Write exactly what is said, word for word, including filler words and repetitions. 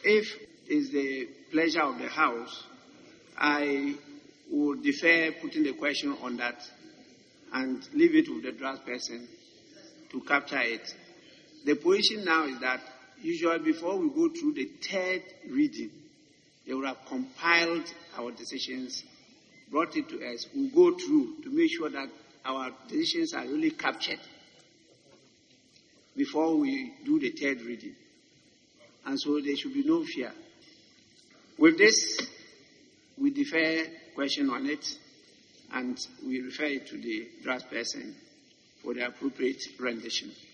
If it's the pleasure of the House, I would defer putting the question on that and leave it with the draft person to capture it. The position now is that usually before we go through the third reading, they would have compiled our decisions, brought it to us. We'll go through to make sure that our decisions are really captured before we do the third reading. And so there should be no fear. With this, we defer question on it and we refer it to the draft person for the appropriate rendition.